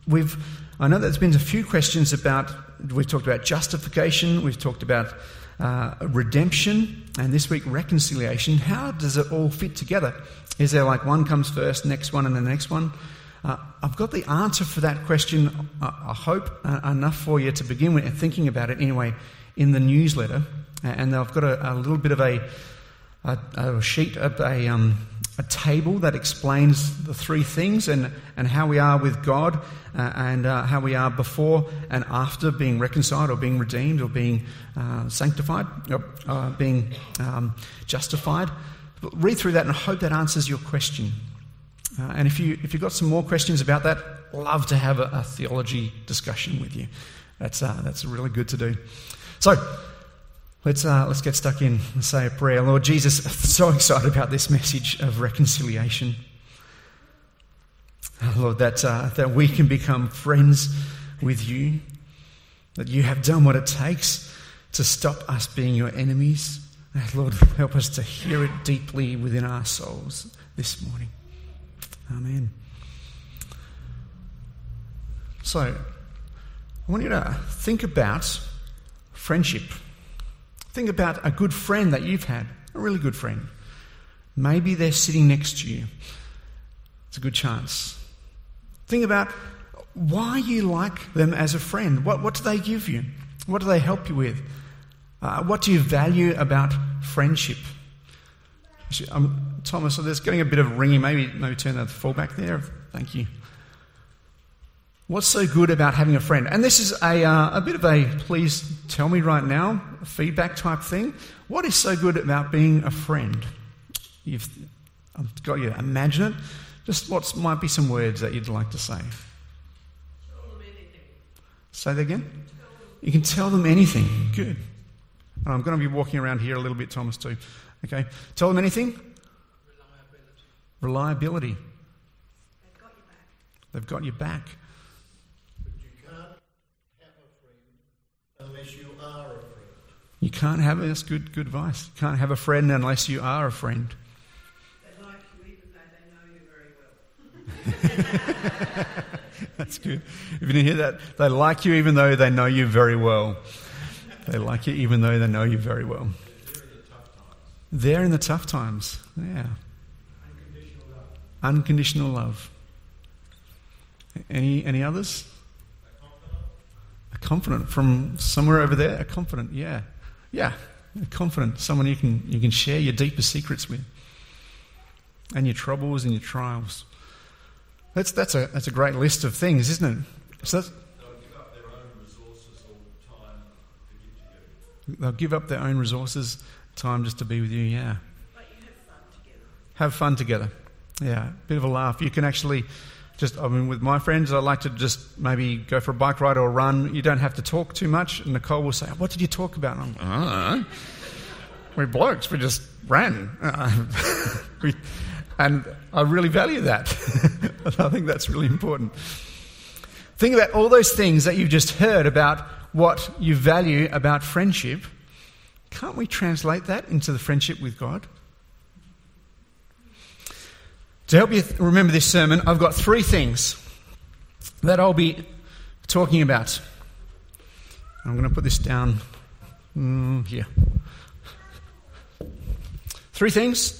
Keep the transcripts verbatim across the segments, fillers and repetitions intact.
we've I know there's been a few questions about, we've talked about justification, we've talked about uh, redemption, and this week reconciliation. How does it all fit together? Is there like one comes first, next one, and the next one? Uh, I've got the answer for that question, uh, I hope, uh, enough for you to begin with, and thinking about it anyway, in the newsletter. And I've got a, a little bit of a, a, a sheet, of a, um, a table that explains the three things and, and how we are with God uh, and uh, how we are before and after being reconciled or being redeemed or being uh, sanctified or uh, being um, justified. Read through that and I hope that answers your question. Uh, and if, you, if you've got some more questions about that, love to have a, a theology discussion with you. That's, uh, that's really good to do. So, let's, uh, let's get stuck in and say a prayer. Lord Jesus, I'm so excited about this message of reconciliation. Oh, Lord, that, uh, that we can become friends with you, that you have done what it takes to stop us being your enemies. Oh, Lord, help us to hear it deeply within our souls this morning. Amen. So, I want you to think about friendship. Think about a good friend that you've had, a really good friend. Maybe they're sitting next to you. It's a good chance. Think about why you like them as a friend. What, what do they give you? What do they help you with? Uh, what do you value about friendship? Um, Thomas, so there's getting a bit of ringing. Maybe maybe turn that full back there. Thank you. What's so good about having a friend? And this is a uh, a bit of a please tell me right now feedback type thing. What is so good about being a friend? You've I've got you to imagine it. Just what might be some words that you'd like to say? Tell them anything. Say that again? You can tell them anything. Good. And I'm going to be walking around here a little bit, Thomas, too. Okay. Tell them anything? Reliability. Reliability. They've got your back. They've got your back. But you can't have a friend unless you are a friend. You can't have, that's good, good advice. You can't have a friend unless you are a friend. They like you even though they know you very well. That's good. If you didn't hear that, they like you even though they know you very well. They like you even though they know you very well. They're in the tough times. Yeah. Unconditional love. Unconditional love. Any any others? A confidant. A confidant from somewhere over there. A confidant. Yeah, yeah. A confidant. Someone you can you can share your deepest secrets with, and your troubles and your trials. That's that's a that's a great list of things, isn't it? So that's, They'll give up their own resources or time to give to you. they'll give up their own resources, time just to be with you. Yeah. But you have fun together. Have fun together. Yeah, bit of a laugh. You can actually just, I mean, with my friends, I like to just maybe go for a bike ride or a run. You don't have to talk too much. And Nicole will say, what did you talk about? And I'm, I don't know. We're blokes. We just ran. we, and I really value that. I think that's really important. Think about all those things that you've just heard about what you value about friendship. Can't we translate that into the friendship with God? To help you remember this sermon, I've got three things that I'll be talking about. I'm going to put this down mm, here. Three things.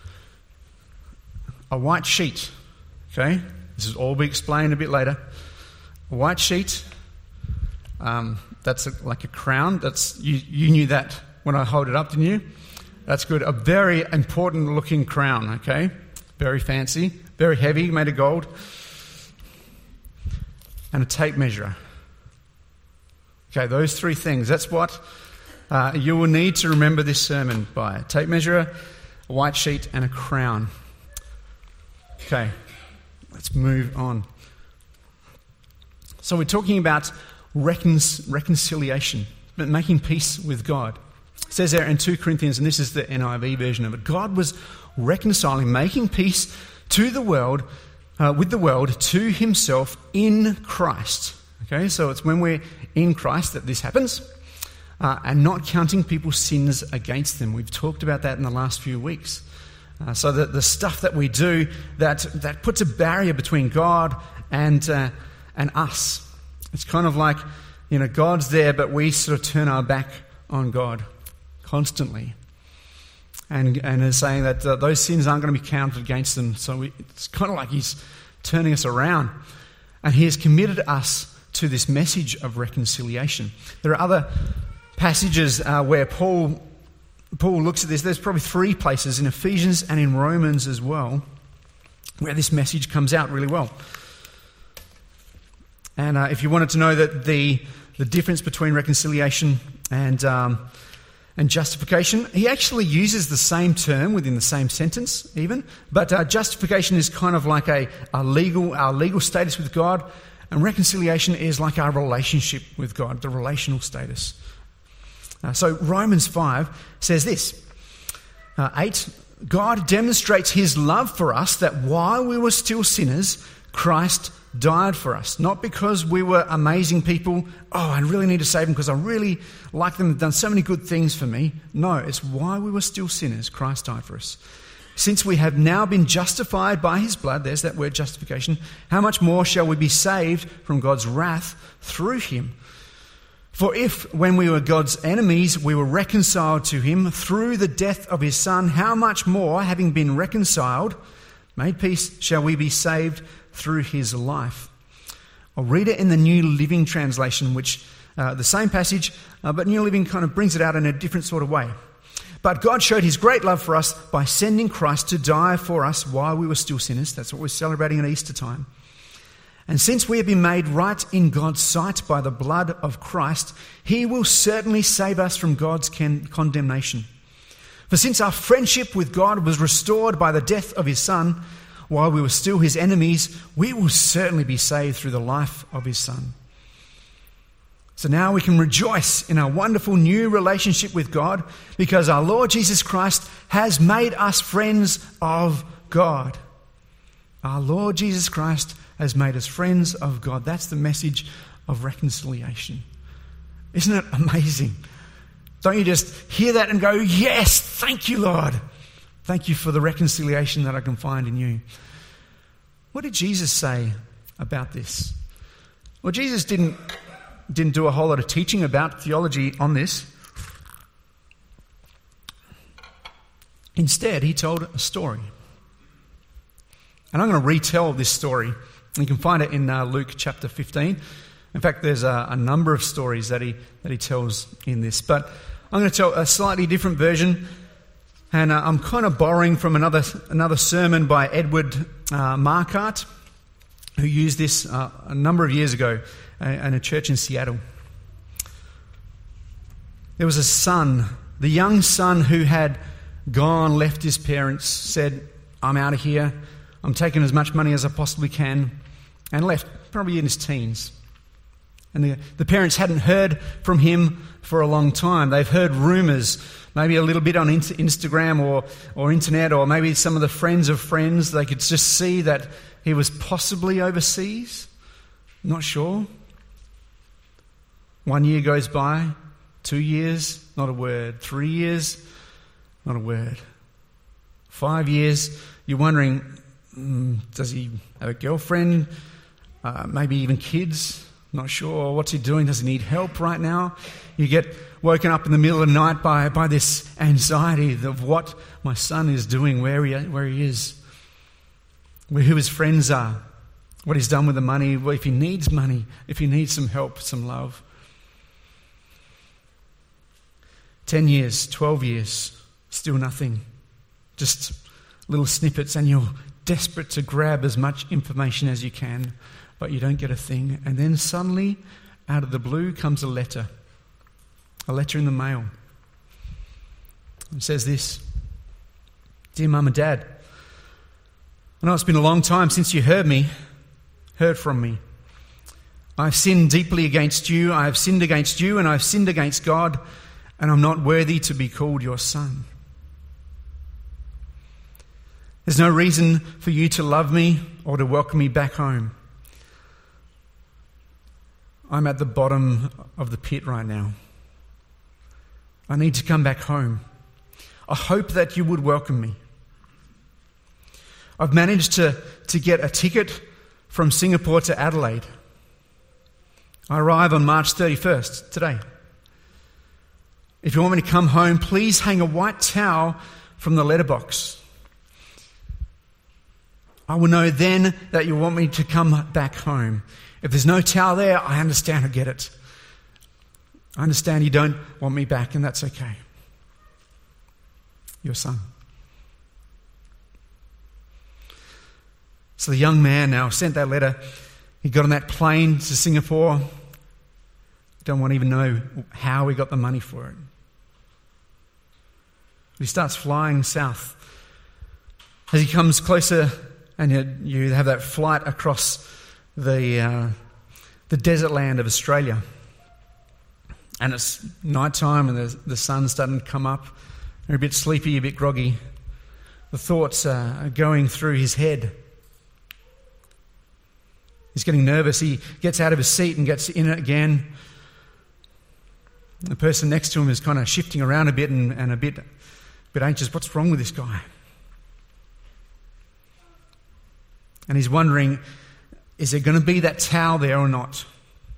A white sheet. Okay? This will all be explained a bit later. A white sheet. Um, that's a, like a crown. That's you, you knew that when I hold it up, didn't you? That's good. A very important looking crown, okay? Very fancy, very heavy, made of gold. And a tape measure. Okay, those three things. That's what uh, you will need to remember this sermon by. A tape measure, a white sheet, and a crown. Okay, let's move on. So we're talking about recon- reconciliation, making peace with God. It says there in Second Corinthians, and this is the N I V version of it, God was reconciling, making peace to the world, uh, with the world, to himself in Christ. Okay, so it's when we're in Christ that this happens, uh, and not counting people's sins against them. We've talked about that in the last few weeks. Uh, so that the stuff that we do that that puts a barrier between God and uh, and us. It's kind of like, you know, God's there, but we sort of turn our back on God constantly. And and is saying that uh, those sins aren't going to be counted against them. So we, it's kind of like he's turning us around. And he has committed us to this message of reconciliation. There are other passages uh, where Paul Paul looks at this. There's probably three places in Ephesians and in Romans as well where this message comes out really well. And uh, if you wanted to know that the the difference between reconciliation and um, and justification, he actually uses the same term within the same sentence, even. But uh, justification is kind of like a, a legal our legal status with God, and reconciliation is like our relationship with God, the relational status. Uh, so Romans five says this, uh, eight. God demonstrates his love for us that while we were still sinners, Christ died for us. Not because we were amazing people. Oh, I really need to save them because I really like them. They've done so many good things for me. No, it's while we were still sinners, Christ died for us. Since we have now been justified by his blood, there's that word justification, how much more shall we be saved from God's wrath through him? For if, when we were God's enemies, we were reconciled to him through the death of his Son, how much more, having been reconciled, made peace, shall we be saved through his life? I'll read it in the New Living Translation, which uh, the same passage, uh, but New Living kind of brings it out in a different sort of way. But God showed his great love for us by sending Christ to die for us while we were still sinners. That's what we're celebrating at Easter time. And since we have been made right in God's sight by the blood of Christ, he will certainly save us from God's con- condemnation. For since our friendship with God was restored by the death of his Son, while we were still his enemies, we will certainly be saved through the life of his Son. So now we can rejoice in our wonderful new relationship with God because our Lord Jesus Christ has made us friends of God. Our Lord Jesus Christ has made us friends of God. That's the message of reconciliation. Isn't it amazing? Don't you just hear that and go, yes, thank you, Lord. Thank you for the reconciliation that I can find in you. What did Jesus say about this? Well, Jesus didn't, didn't do a whole lot of teaching about theology on this. Instead, he told a story. And I'm going to retell this story. You can find it in uh, Luke chapter fifteen. In fact, there's a, a number of stories that he that he tells in this. But I'm going to tell a slightly different version. And uh, I'm kind of borrowing from another another sermon by Edward uh, Marquardt, who used this uh, a number of years ago uh, in a church in Seattle. There was a son, the young son who had gone, left his parents, said, I'm out of here. I'm taking as much money as I possibly can, and left, probably in his teens. And the, the parents hadn't heard from him for a long time. They've heard rumours, maybe a little bit on Instagram or, or internet, or maybe some of the friends of friends. They could just see that he was possibly overseas. Not sure. One year goes by, two years, not a word. Three years, not a word. Five years, you're wondering, mm, does he have a girlfriend? Uh, maybe even kids? Not sure. What's he doing? Does he need help right now? You get woken up in the middle of the night by, by this anxiety of what my son is doing, where he, where he is, where, who his friends are, what he's done with the money, if he needs money, if he needs some help, some love. Ten years, twelve years, still nothing. Just little snippets, and you're desperate to grab as much information as you can, but you don't get a thing. And then suddenly, out of the blue, comes a letter. A letter in the mail. It says this: Dear Mum and Dad, I know it's been a long time since you heard me, heard from me. I've sinned deeply against you. I have sinned against you, and I've sinned against God, and I'm not worthy to be called your son. There's no reason for you to love me or to welcome me back home. I'm at the bottom of the pit right now. I need to come back home. I hope that you would welcome me. I've managed to, to get a ticket from Singapore to Adelaide. I arrive on March thirty-first, today. If you want me to come home, please hang a white towel from the letterbox. I will know then that you want me to come back home. If there's no towel there, I understand, I get it. I understand you don't want me back, and that's okay. Your son. So the young man now sent that letter. He got on that plane to Singapore. Don't want to even know how he got the money for it. He starts flying south. As he comes closer, and you, you have that flight across the uh, the desert land of Australia. And it's nighttime and the, the sun's starting to come up. You're a bit sleepy, a bit groggy. The thoughts uh, are going through his head. He's getting nervous. He gets out of his seat and gets in it again. The person next to him is kind of shifting around a bit and, and a bit, bit anxious. What's wrong with this guy? And he's wondering, is there going to be that towel there or not?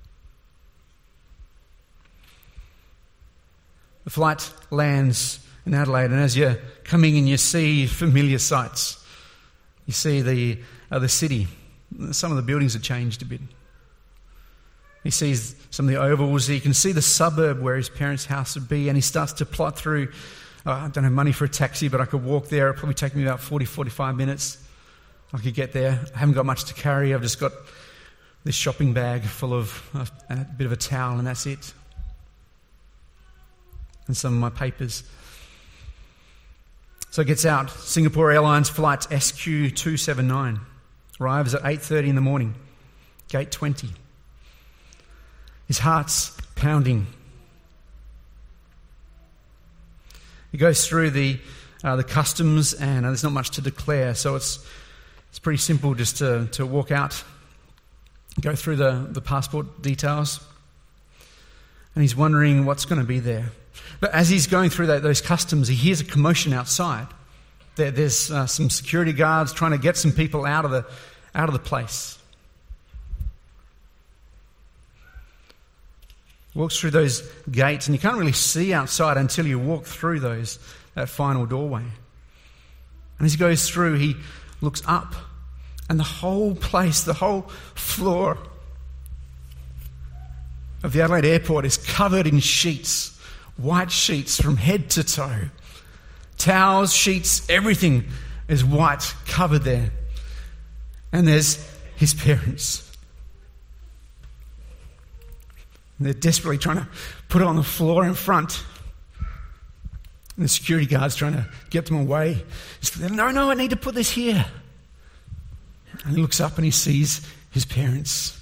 The flight lands in Adelaide, and as you're coming in, you see familiar sights. You see the uh, the city. Some of the buildings have changed a bit. He sees some of the ovals. He can see the suburb where his parents' house would be, and he starts to plot through, oh, I don't have money for a taxi, but I could walk there. It'll probably take me about forty, forty-five minutes. I could get there. I haven't got much to carry. I've just got this shopping bag full of a, a bit of a towel, and that's it. And some of my papers. So he gets out. Singapore Airlines flight S Q two seventy-nine. Arrives at eight thirty in the morning. Gate twenty. His heart's pounding. He goes through the uh, the customs, and uh, there's not much to declare, so it's it's pretty simple just to, to walk out, go through the, the passport details, and he's wondering what's going to be there. But as he's going through that, those customs, he hears a commotion outside. There, there's uh, some security guards trying to get some people out of the out of the place. Walks through those gates, and you can't really see outside until you walk through those that final doorway. And as he goes through, he looks up, and the whole place, the whole floor of the Adelaide Airport is covered in sheets, white sheets from head to toe. Towels, sheets, everything is white, covered there. And there's his parents. They're desperately trying to put it on the floor in front. And the security guard's trying to get them away. He's like, no, no, I need to put this here. And he looks up and he sees his parents.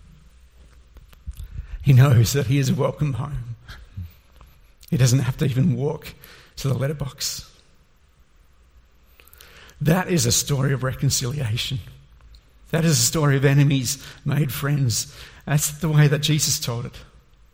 He knows that he is welcome home. He doesn't have to even walk to the letterbox. That is a story of reconciliation. That is a story of enemies made friends. That's the way that Jesus told it.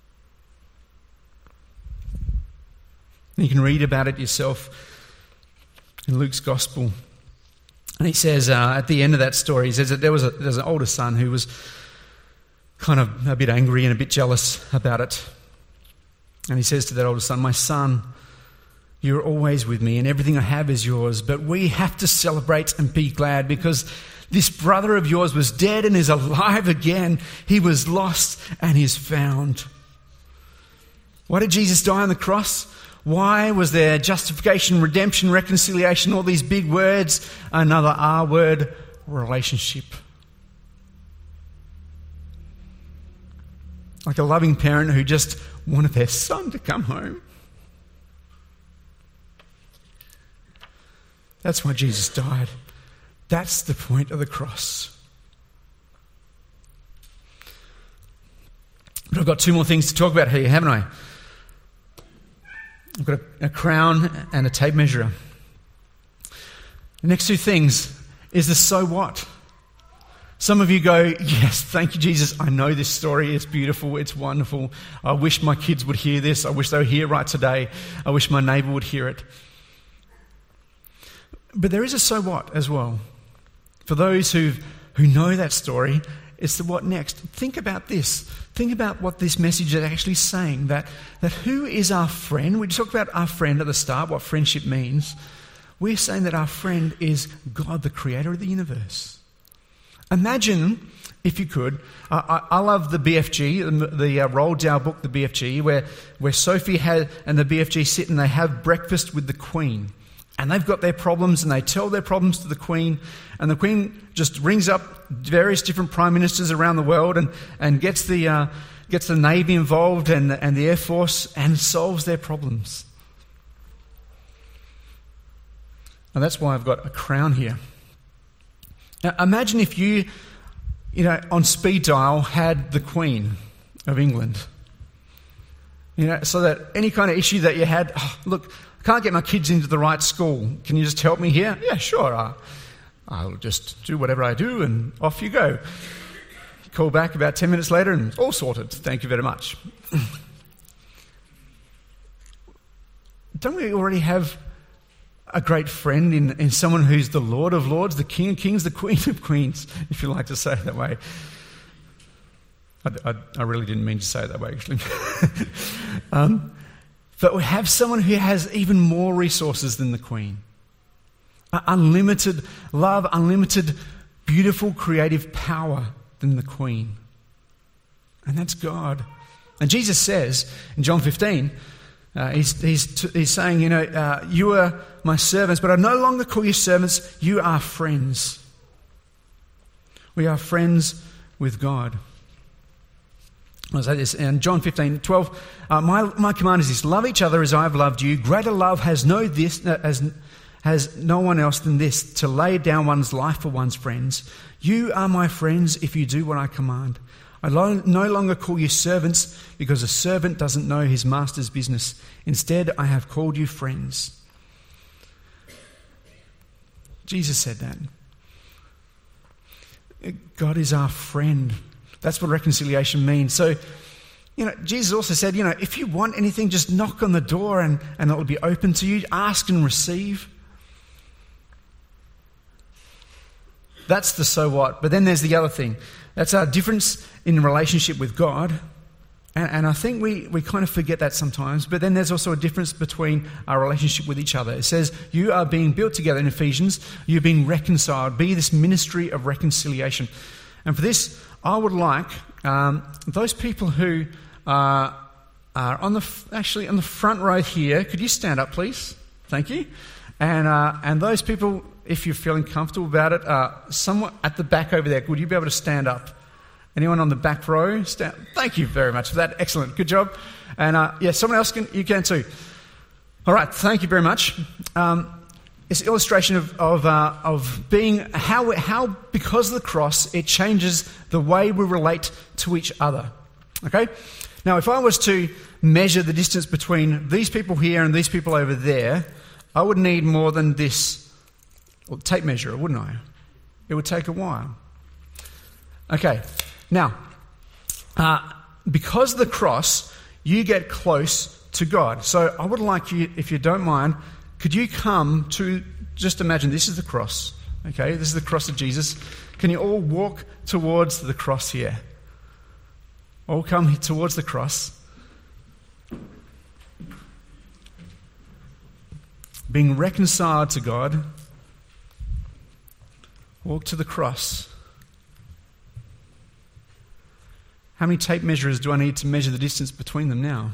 And you can read about it yourself in Luke's Gospel. And he says uh, at the end of that story, he says that there was, a, there was an older son who was kind of a bit angry and a bit jealous about it. And he says to that older son, my son, you're always with me and everything I have is yours, but we have to celebrate and be glad because this brother of yours was dead and is alive again. He was lost and is found. Why did Jesus die on the cross? Why was there justification, redemption, reconciliation, all these big words? Another R word, relationship. Like a loving parent who just wanted their son to come home. That's why Jesus died. That's the point of the cross. But I've got two more things to talk about here, haven't I? I've got a, a crown and a tape measure. The next two things is the so what. Some of you go, yes, thank you, Jesus. I know this story. It's beautiful. It's wonderful. I wish my kids would hear this. I wish they were here right today. I wish my neighbour would hear it. But there is a so what as well. For those who who know that story, It's the what next. Think about this. Think about what this message is actually saying, that, that who is our friend? We talked about our friend at the start, what friendship means. We're saying that our friend is God, the creator of the universe. Imagine, if you could, I, I, I love the B F G, the, the uh, Roald Dahl book, the B F G, where, where Sophie had, and the B F G sit and they have breakfast with the Queen. And they've got their problems and they tell their problems to the Queen. And the Queen just rings up various different prime ministers around the world and, and gets the uh, gets the Navy involved and, and the Air Force and solves their problems. And that's why I've got a crown here. Now imagine if you, you know, on speed dial had the Queen of England. You know, so that any kind of issue that you had, oh, look, I can't get my kids into the right school. Can you just help me here? Yeah, sure. I'll, I'll just do whatever I do and off you go. Call back about ten minutes later and all sorted. Thank you very much. Don't we already have a great friend in, in someone who's the Lord of Lords, the King of Kings, the Queen of Queens, if you like to say it that way? I, I, I really didn't mean to say it that way, actually. um, But we have someone who has even more resources than the Queen. Unlimited love, unlimited beautiful creative power than the Queen. And that's God. And Jesus says in John fifteen, uh, he's, he's, he's saying, you know, uh, you are my servants, but I no longer call you servants, you are friends. We are friends with God. I'll say this in John fifteen, twelve. Uh, my, my command is this: love each other as I have loved you. Greater love has no this uh, as has no one else than this, to lay down one's life for one's friends. You are my friends if you do what I command. I lo- no longer call you servants, because a servant doesn't know his master's business. Instead, I have called you friends. Jesus said that. God is our friend. That's what reconciliation means. So, you know, Jesus also said, you know, if you want anything, just knock on the door and, and it will be open to you. Ask and receive. That's the so what. But then there's the other thing. That's our difference in relationship with God. And, and I think we, we kind of forget that sometimes. But then there's also a difference between our relationship with each other. It says, you are being built together in Ephesians. You're being reconciled. Be this ministry of reconciliation. And for this, I would like um, those people who uh, are on the actually on the front row here. Could you stand up, please? Thank you. And uh, and those people, if you're feeling comfortable about it, uh, somewhat at the back over there. Would you be able to stand up? Anyone on the back row? Stand. Thank you very much for that. Excellent. Good job. And uh, yeah, someone else can. You can too. All right. Thank you very much. Um, It's an illustration of of, uh, of being how how because of the cross it changes the way we relate to each other. Okay, now if I was to measure the distance between these people here and these people over there, I would need more than this tape measure, wouldn't I? It would take a while. Okay, now uh, because of the cross, you get close to God. So I would like you, if you don't mind. Could you come to, just imagine this is the cross, okay? This is the cross of Jesus. Can you all walk towards the cross here? All come towards the cross. Being reconciled to God. Walk to the cross. How many tape measures do I need to measure the distance between them now?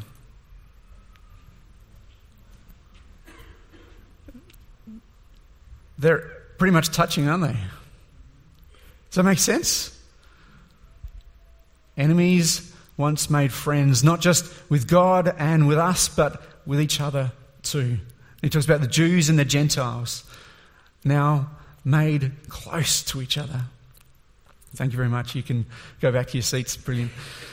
They're pretty much touching, aren't they? Does that make sense? Enemies once made friends, not just with God and with us, but with each other too. He talks about the Jews and the Gentiles, now made close to each other. Thank you very much. You can go back to your seats. Brilliant.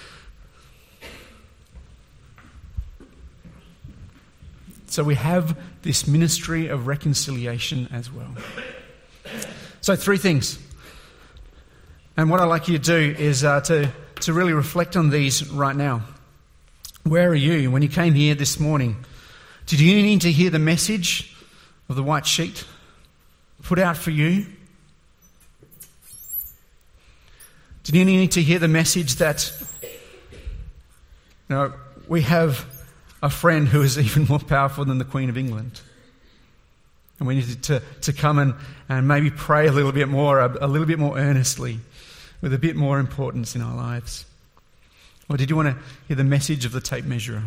So we have this ministry of reconciliation as well. So three things. And what I'd like you to do is uh, to, to really reflect on these right now. Where are you? When you came here this morning, did you need to hear the message of the white sheet put out for you? Did you need to hear the message that, you know, we have a friend who is even more powerful than the Queen of England? And we needed to, to come and, and maybe pray a little bit more, a, a little bit more earnestly, with a bit more importance in our lives. Or did you want to hear the message of the tape measure?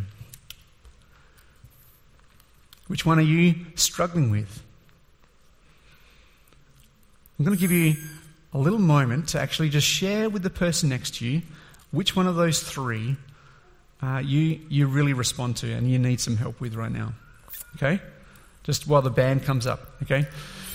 Which one are you struggling with? I'm going to give you a little moment to actually just share with the person next to you which one of those three uh, you, you really respond to and you need some help with right now. Okay? Just while the band comes up. Okay?